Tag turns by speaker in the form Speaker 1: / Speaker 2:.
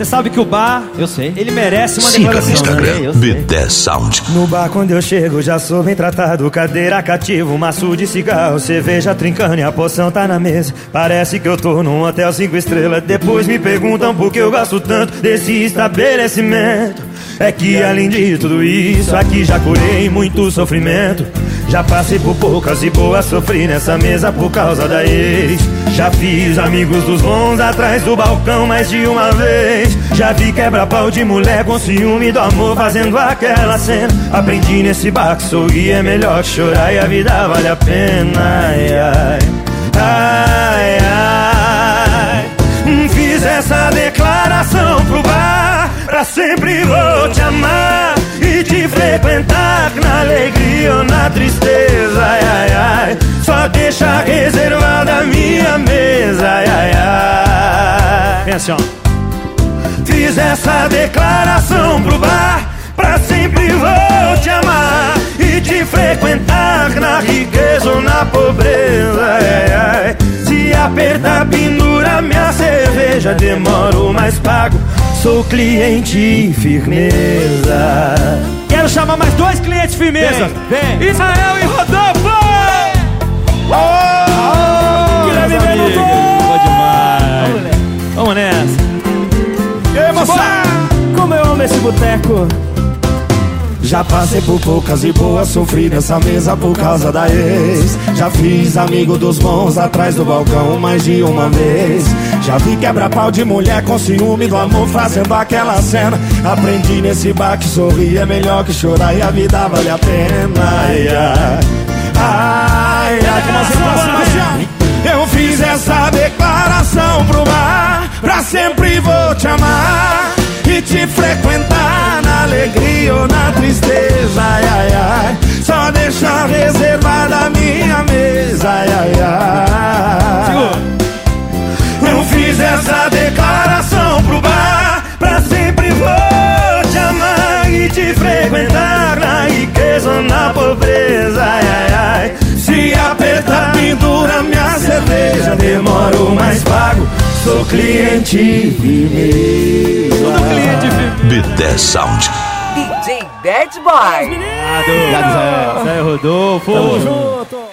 Speaker 1: Você sabe que o bar,
Speaker 2: eu sei,
Speaker 1: ele merece uma
Speaker 3: Siga
Speaker 1: declaração,
Speaker 3: no Instagram,
Speaker 1: né?
Speaker 3: Bidé Sound.
Speaker 4: No bar quando eu chego já sou bem tratado. Cadeira cativa, maço de cigarro, cerveja trincando e a poção tá na mesa. Parece que eu tô num hotel 5 estrelas. Depois me perguntam por que eu gosto tanto desse estabelecimento. É que além de tudo isso, aqui já curei muito sofrimento. Já passei por poucas e boas, sofri nessa mesa por causa da ex. Já fiz amigos dos bons atrás do balcão mais de uma vez. Já vi quebra-pau de mulher com ciúme do amor fazendo aquela cena. Aprendi nesse bar que sorrir é melhor que chorar e a vida vale a pena. Ai, ai, ai, ai. Fiz essa declaração pro bar: pra sempre vou te amar e te frequentar, na alegria ou na tristeza. Ai, ai, ai. Só deixa reservada a minha mesa. Ai, ai, ai.
Speaker 1: Vem assim, ó.
Speaker 4: Fiz essa declaração pro bar: pra sempre vou te amar e te frequentar, na riqueza ou na pobreza. Ai, ai. Se apertar, pendura minha cerveja, demoro, mas pago. Sou cliente firmeza.
Speaker 1: Quero chamar mais 2 clientes firmeza. Vem. Israel e Rodolfo. Guilherme Benuto. Boa demais. Vamos nessa.
Speaker 4: E aí, moçada?
Speaker 2: como eu amo esse boteco.
Speaker 4: Já passei por poucas e boas, sofri nessa mesa por causa da ex. Já fiz amigo dos bons atrás do balcão mais de uma vez. Já vi quebra-pau de mulher com ciúme do amor fazendo aquela cena. Aprendi nesse bar que sorrir é melhor que chorar e a vida vale a pena. Ai, ai, ai, ai, eu fiz essa declaração pro bar: pra sempre vou te amar e te frequentar, na alegria ou na tristeza. Ai, ai, ai. Só deixar reservada a minha mesa. Ai, ai, ai. Eu fiz essa declaração pro bar: pra sempre vou te amar e te frequentar, na riqueza ou na pobreza. Ai, ai, ai. Se apertar, pendura minha cerveja, demoro, mas pago. Sou cliente firmeza.
Speaker 1: Tudo cliente firmeza.
Speaker 3: Bidé Sound.
Speaker 5: DJ Bad Boy.
Speaker 1: Obrigado, Zé Rodolfo.
Speaker 2: Tamo junto.